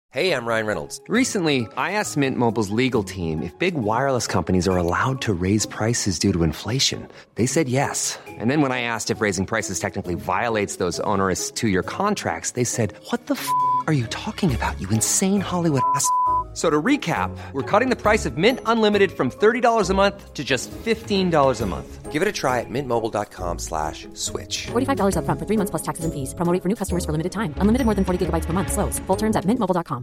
Hey, I'm Ryan Reynolds. Recently, I asked Mint Mobile's legal team if big wireless companies are allowed to raise prices due to inflation. They said yes. And then when I asked if raising prices technically violates those onerous two-year contracts, they said, "What the f*** are you talking about, you insane Hollywood ass?" So to recap, we're cutting the price of Mint Unlimited from $30 a month to just $15 a month. Give it a try at mintmobile.com/switch. $45 up front for 3 months plus taxes and fees. Promo rate for new customers for limited time. Unlimited more than 40 gigabytes per month. Slows full terms at mintmobile.com.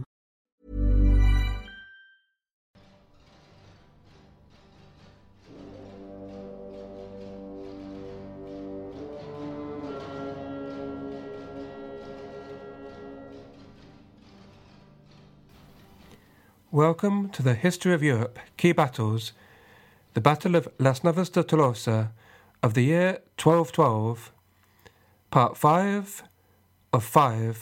Welcome to the History of Europe Key Battles, the Battle of Las Navas de Tolosa of the year 1212, Part 5 of 5.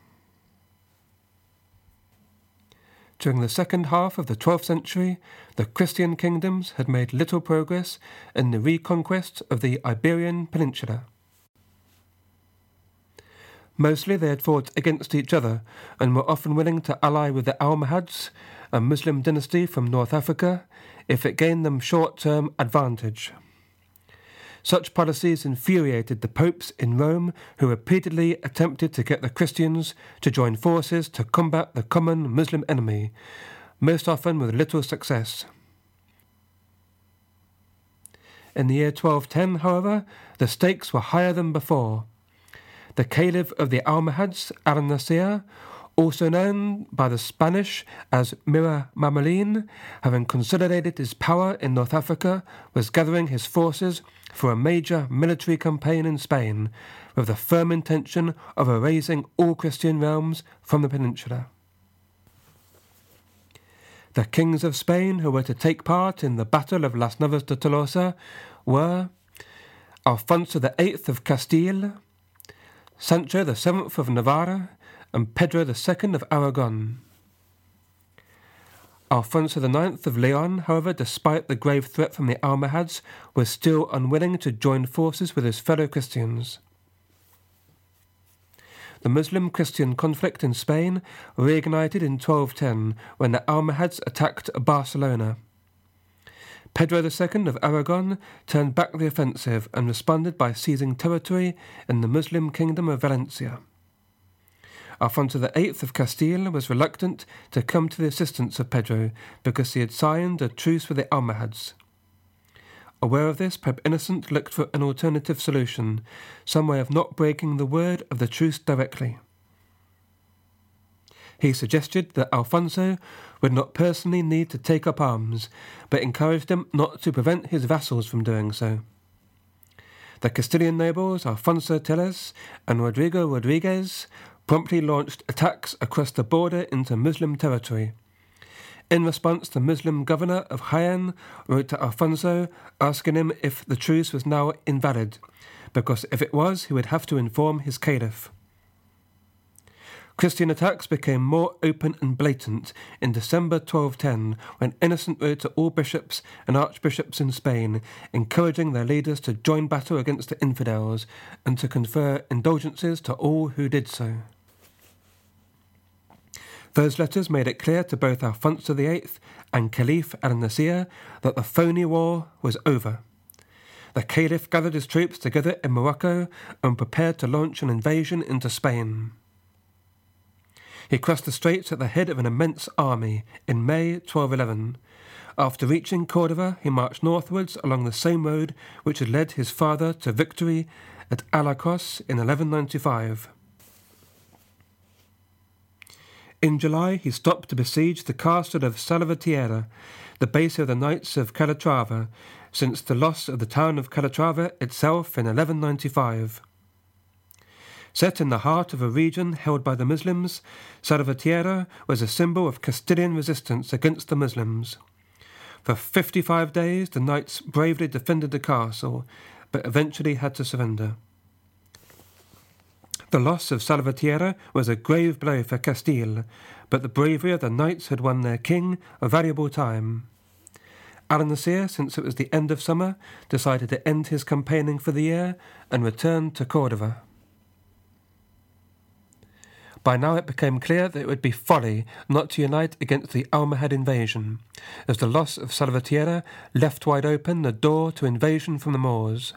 During the second half of the 12th century, the Christian kingdoms had made little progress in the reconquest of the Iberian Peninsula. Mostly they had fought against each other and were often willing to ally with the Almohads, a Muslim dynasty from North Africa, if it gained them short-term advantage. Such policies infuriated the popes in Rome, who repeatedly attempted to get the Christians to join forces to combat the common Muslim enemy, most often with little success. In the year 1210, however, the stakes were higher than before. The Caliph of the Almohads, Al-Nasir, also known by the Spanish as Mir Mamelin, having consolidated his power in North Africa, was gathering his forces for a major military campaign in Spain, with the firm intention of erasing all Christian realms from the peninsula. The kings of Spain who were to take part in the Battle of Las Navas de Tolosa were Alfonso VIII of Castile, Sancho VII of Navarre, and Pedro II of Aragon. Alfonso IX of Leon, however, despite the grave threat from the Almohads, was still unwilling to join forces with his fellow Christians. The Muslim-Christian conflict in Spain reignited in 1210 when the Almohads attacked Barcelona. Pedro II of Aragon turned back the offensive and responded by seizing territory in the Muslim kingdom of Valencia. Alfonso VIII of Castile was reluctant to come to the assistance of Pedro because he had signed a truce with the Almohads. Aware of this, Pope Innocent looked for an alternative solution, some way of not breaking the word of the truce directly. He suggested that Alfonso would not personally need to take up arms, but encouraged him not to prevent his vassals from doing so. The Castilian nobles, Alfonso Tellez and Rodrigo Rodriguez, promptly launched attacks across the border into Muslim territory. In response, the Muslim governor of Jaén wrote to Alfonso asking him if the truce was now invalid, because if it was, he would have to inform his caliph. Christian attacks became more open and blatant in December 1210 when Innocent wrote to all bishops and archbishops in Spain, encouraging their leaders to join battle against the infidels and to confer indulgences to all who did so. Those letters made it clear to both Alfonso VIII and Caliph Al-Nasir that the phony war was over. The Caliph gathered his troops together in Morocco and prepared to launch an invasion into Spain. He crossed the straits at the head of an immense army in May 1211. After reaching Cordova, he marched northwards along the same road which had led his father to victory at Alacos in 1195. In July, he stopped to besiege the castle of Salvatierra, the base of the Knights of Calatrava, since the loss of the town of Calatrava itself in 1195. Set in the heart of a region held by the Muslims, Salvatierra was a symbol of Castilian resistance against the Muslims. For 55 days, the knights bravely defended the castle, but eventually had to surrender. The loss of Salvatierra was a grave blow for Castile, but the bravery of the knights had won their king a valuable time. Al-Nasir, since it was the end of summer, decided to end his campaigning for the year and returned to Cordova. By now it became clear that it would be folly not to unite against the Almohad invasion, as the loss of Salvatierra left wide open the door to invasion from the Moors.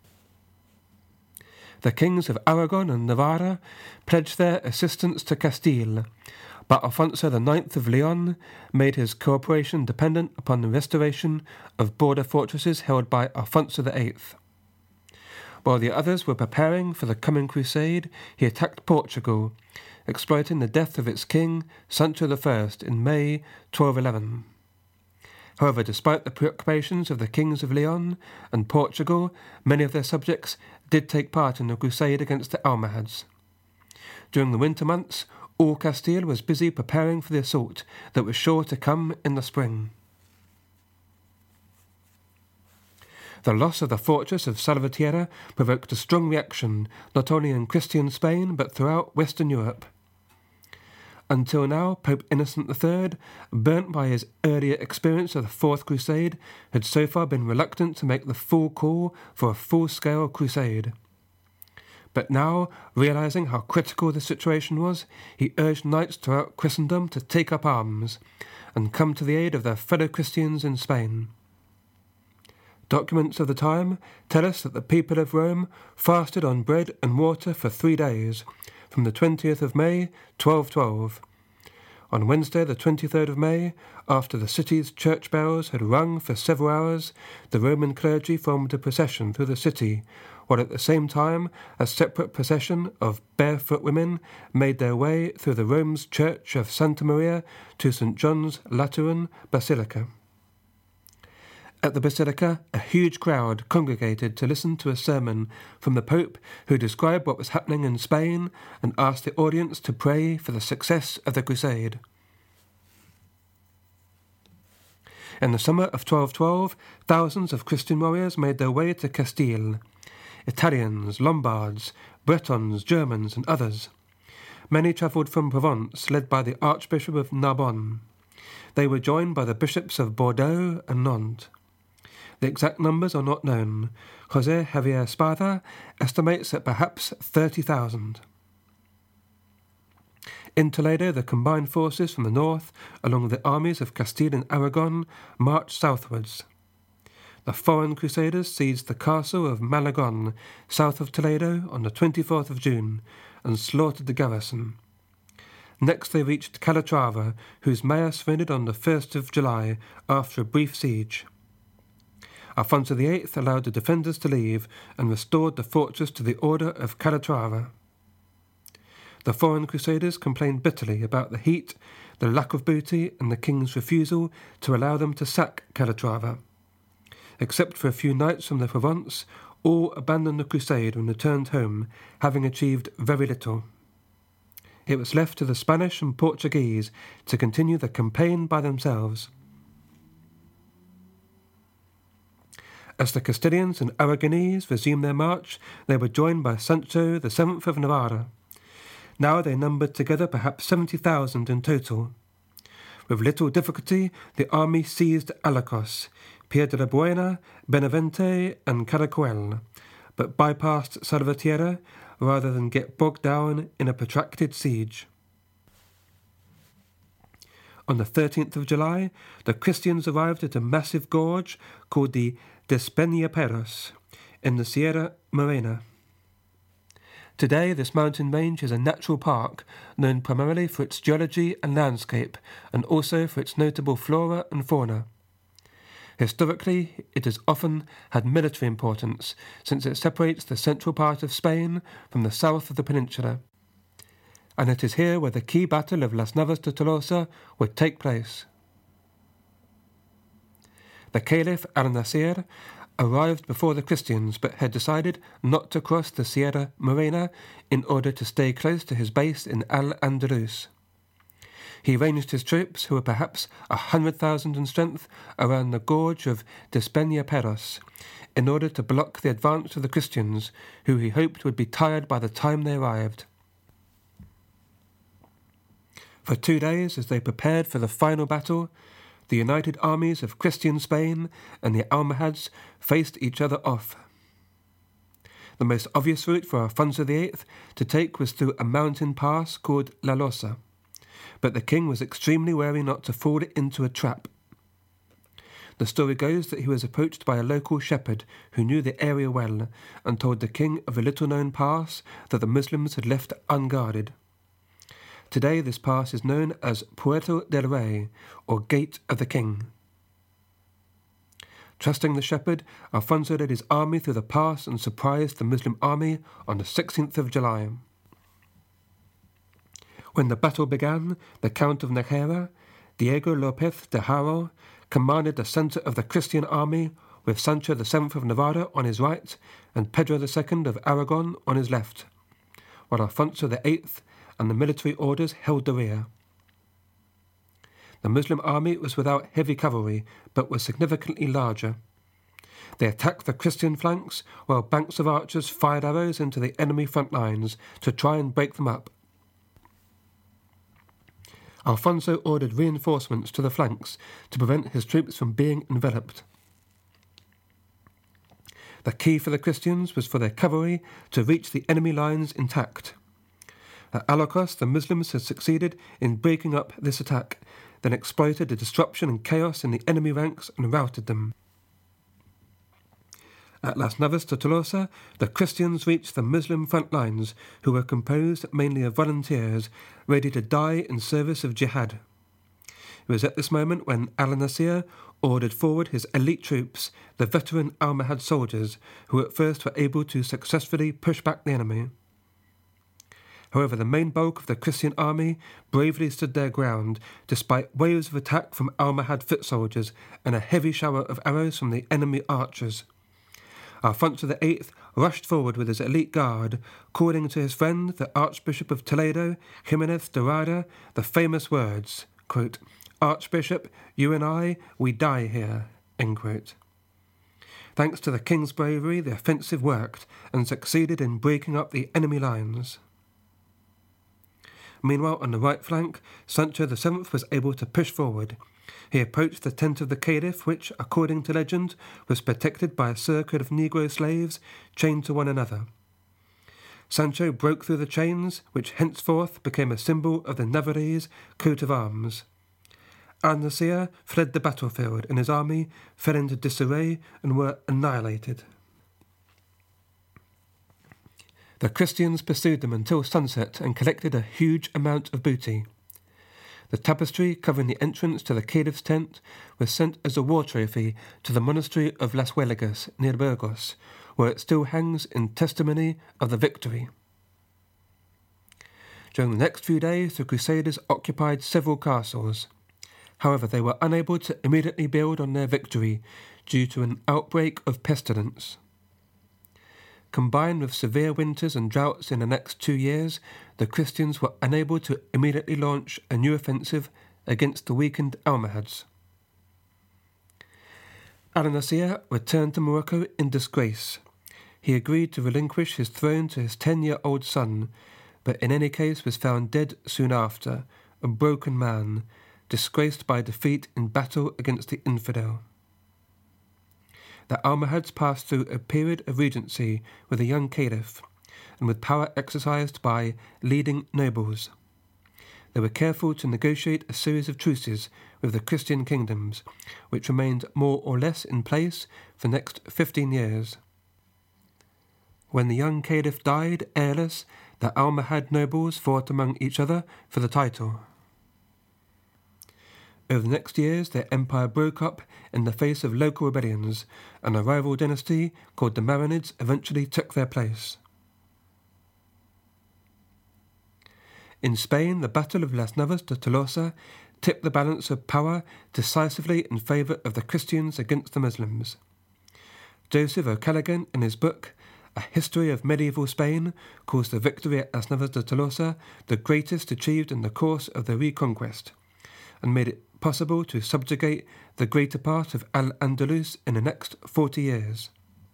The kings of Aragon and Navarra pledged their assistance to Castile, but Alfonso IX of Leon made his cooperation dependent upon the restoration of border fortresses held by Alfonso VIII. While the others were preparing for the coming crusade, he attacked Portugal, exploiting the death of its king, Sancho I, in May 1211. However, despite the preoccupations of the kings of Leon and Portugal, many of their subjects did take part in the crusade against the Almohads. During the winter months, all Castile was busy preparing for the assault that was sure to come in the spring. The loss of the fortress of Salvatierra provoked a strong reaction not only in Christian Spain but throughout Western Europe. Until now, Pope Innocent III, burnt by his earlier experience of the Fourth Crusade, had so far been reluctant to make the full call for a full-scale crusade. But now, realizing how critical the situation was, he urged knights throughout Christendom to take up arms and come to the aid of their fellow Christians in Spain. Documents of the time tell us that the people of Rome fasted on bread and water for 3 days, from the 20th of May, 1212. On Wednesday, the 23rd of May, after the city's church bells had rung for several hours, the Roman clergy formed a procession through the city, while at the same time a separate procession of barefoot women made their way through the Rome's church of Santa Maria to St. John's Lateran Basilica. At the Basilica, a huge crowd congregated to listen to a sermon from the Pope, who described what was happening in Spain and asked the audience to pray for the success of the crusade. In the summer of 1212, thousands of Christian warriors made their way to Castile. Italians, Lombards, Bretons, Germans, and others. Many travelled from Provence, led by the Archbishop of Narbonne. They were joined by the bishops of Bordeaux and Nantes. The exact numbers are not known. José Javier Espada estimates that perhaps 30,000. In Toledo, the combined forces from the north, along with the armies of Castile and Aragon, marched southwards. The foreign crusaders seized the castle of Malagon, south of Toledo, on the 24th of June, and slaughtered the garrison. Next they reached Calatrava, whose mayor surrendered on the 1st of July, after a brief siege. Alfonso VIII allowed the defenders to leave and restored the fortress to the order of Calatrava. The foreign crusaders complained bitterly about the heat, the lack of booty, and the king's refusal to allow them to sack Calatrava. Except for a few knights from the Provence, all abandoned the crusade and returned home, having achieved very little. It was left to the Spanish and Portuguese to continue the campaign by themselves. As the Castilians and Aragonese resumed their march, they were joined by Sancho VII of Navarra. Now they numbered together perhaps 70,000 in total. With little difficulty, the army seized Alarcos, Piedrabuena, Benavente, and Caracuel, but bypassed Salvatierra rather than get bogged down in a protracted siege. On the 13th of July, the Christians arrived at a massive gorge called the Despeñaperros in the Sierra Morena. Today, this mountain range is a natural park known primarily for its geology and landscape, and also for its notable flora and fauna. Historically, it has often had military importance, since it separates the central part of Spain from the south of the peninsula. And it is here where the key battle of Las Navas de Tolosa would take place. The Caliph al-Nasir arrived before the Christians, but had decided not to cross the Sierra Morena in order to stay close to his base in Al-Andalus. He ranged his troops, who were perhaps 100,000 in strength, around the gorge of Despeñaperros, in order to block the advance of the Christians, who he hoped would be tired by the time they arrived. For 2 days, as they prepared for the final battle, the united armies of Christian Spain and the Almohads faced each other off. The most obvious route for Alfonso VIII to take was through a mountain pass called La Losa, but the king was extremely wary not to fall into a trap. The story goes that he was approached by a local shepherd who knew the area well and told the king of a little-known pass that the Muslims had left unguarded. Today this pass is known as Puerto del Rey, or Gate of the King. Trusting the shepherd, Alfonso led his army through the pass and surprised the Muslim army on the 16th of July. When the battle began, the Count of Najera, Diego López de Haro, commanded the centre of the Christian army, with Sancho VII of Navarra on his right and Pedro II of Aragon on his left, while Alfonso VIII and the military orders held the rear. The Muslim army was without heavy cavalry, but was significantly larger. They attacked the Christian flanks, while banks of archers fired arrows into the enemy front lines to try and break them up. Alfonso ordered reinforcements to the flanks to prevent his troops from being enveloped. The key for the Christians was for their cavalry to reach the enemy lines intact. At Alocos, the Muslims had succeeded in breaking up this attack, then exploited the disruption and chaos in the enemy ranks and routed them. At Las Navas de Tolosa, the Christians reached the Muslim front lines, who were composed mainly of volunteers ready to die in service of jihad. It was at this moment when Al-Nasir ordered forward his elite troops, the veteran Almohad soldiers, who at first were able to successfully push back the enemy. However, the main bulk of the Christian army bravely stood their ground, despite waves of attack from Almohad foot soldiers and a heavy shower of arrows from the enemy archers. Alfonso VIII rushed forward with his elite guard, calling to his friend, the Archbishop of Toledo, Jimenez de Rada, the famous words, quote, "Archbishop, you and I, we die here," end quote. Thanks to the king's bravery, the offensive worked and succeeded in breaking up the enemy lines. Meanwhile, on the right flank, Sancho VII was able to push forward. He approached the tent of the Caliph, which, according to legend, was protected by a circle of Negro slaves chained to one another. Sancho broke through the chains, which henceforth became a symbol of the Navarrese coat of arms. Al-Nasir fled the battlefield, and his army fell into disarray and were annihilated. The Christians pursued them until sunset and collected a huge amount of booty. The tapestry covering the entrance to the Caliph's tent was sent as a war trophy to the monastery of Las Huelgas near Burgos, where it still hangs in testimony of the victory. During the next few days, the Crusaders occupied several castles. However, they were unable to immediately build on their victory due to an outbreak of pestilence. Combined with severe winters and droughts in the next 2 years, the Christians were unable to immediately launch a new offensive against the weakened Almohads. Al-Nasir returned to Morocco in disgrace. He agreed to relinquish his throne to his 10-year-old son, but in any case was found dead soon after, a broken man, disgraced by defeat in battle against the infidel. The Almohads passed through a period of regency with a young caliph, and with power exercised by leading nobles. They were careful to negotiate a series of truces with the Christian kingdoms, which remained more or less in place for the next 15 years. When the young caliph died, heirless, the Almohad nobles fought among each other for the title. Over the next years, their empire broke up in the face of local rebellions, and a rival dynasty called the Marinids eventually took their place. In Spain, the Battle of Las Navas de Tolosa tipped the balance of power decisively in favour of the Christians against the Muslims. Joseph O'Callaghan, in his book A History of Medieval Spain, calls the victory at Las Navas de Tolosa the greatest achieved in the course of the Reconquest, and made it possible to subjugate the greater part of Al-Andalus in the next 40 years.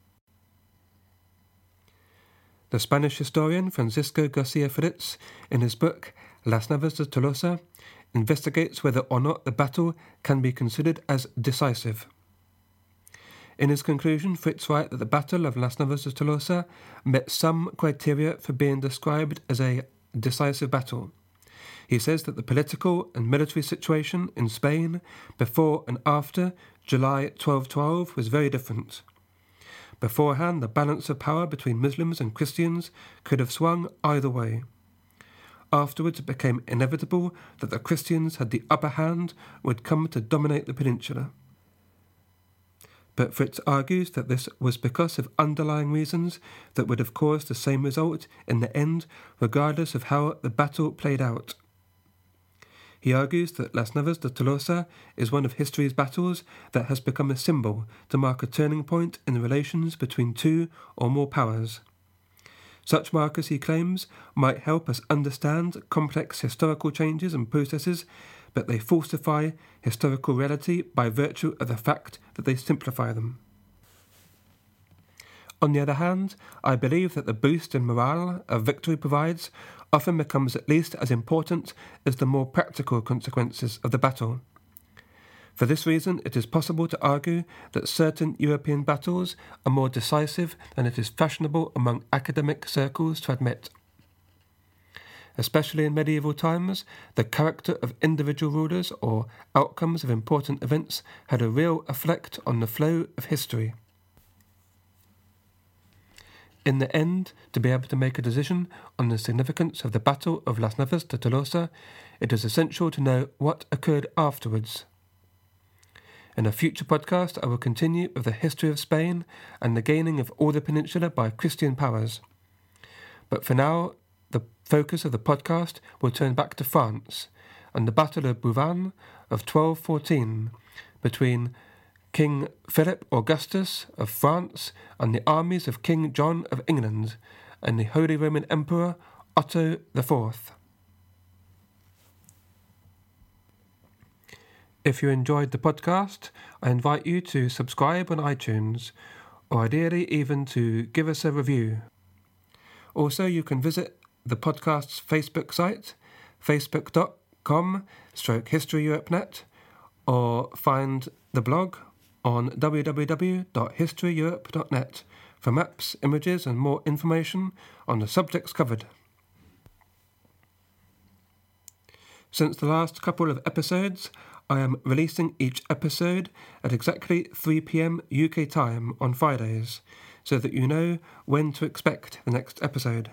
The Spanish historian Francisco Garcia Fritz, in his book Las Navas de Tolosa, investigates whether or not the battle can be considered as decisive. In his conclusion, Fritz writes that the Battle of Las Navas de Tolosa met some criteria for being described as a decisive battle. He says that the political and military situation in Spain before and after July 1212 was very different. Beforehand, the balance of power between Muslims and Christians could have swung either way. Afterwards, it became inevitable that the Christians had the upper hand and would come to dominate the peninsula. But Fritz argues that this was because of underlying reasons that would have caused the same result in the end, regardless of how the battle played out. He argues that Las Navas de Tolosa is one of history's battles that has become a symbol to mark a turning point in the relations between two or more powers. Such markers, he claims, might help us understand complex historical changes and processes, but they falsify historical reality by virtue of the fact that they simplify them. On the other hand, I believe that the boost in morale a victory provides often becomes at least as important as the more practical consequences of the battle. For this reason, it is possible to argue that certain European battles are more decisive than it is fashionable among academic circles to admit. Especially in medieval times, the character of individual rulers or outcomes of important events had a real effect on the flow of history. In the end, to be able to make a decision on the significance of the Battle of Las Navas de Tolosa, it is essential to know what occurred afterwards. In a future podcast, I will continue with the history of Spain and the gaining of all the peninsula by Christian powers. But for now, the focus of the podcast will turn back to France and the Battle of Bouvines of 1214 between King Philip Augustus of France and the armies of King John of England and the Holy Roman Emperor Otto IV. If you enjoyed the podcast, I invite you to subscribe on iTunes, or ideally even to give us a review. Also, you can visit the podcast's Facebook site, facebook.com/historyeuropenet, or find the blog on www.historyeurope.net for maps, images and more information on the subjects covered. Since the last couple of episodes, I am releasing each episode at exactly 3 p.m. UK time on Fridays, so that you know when to expect the next episode.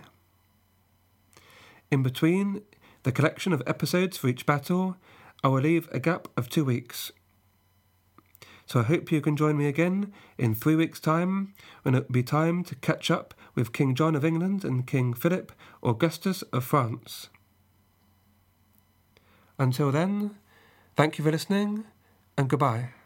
In between the collection of episodes for each battle, I will leave a gap of 2 weeks. So I hope you can join me again in 3 weeks' time, when it will be time to catch up with King John of England and King Philip Augustus of France. Until then, thank you for listening, and goodbye.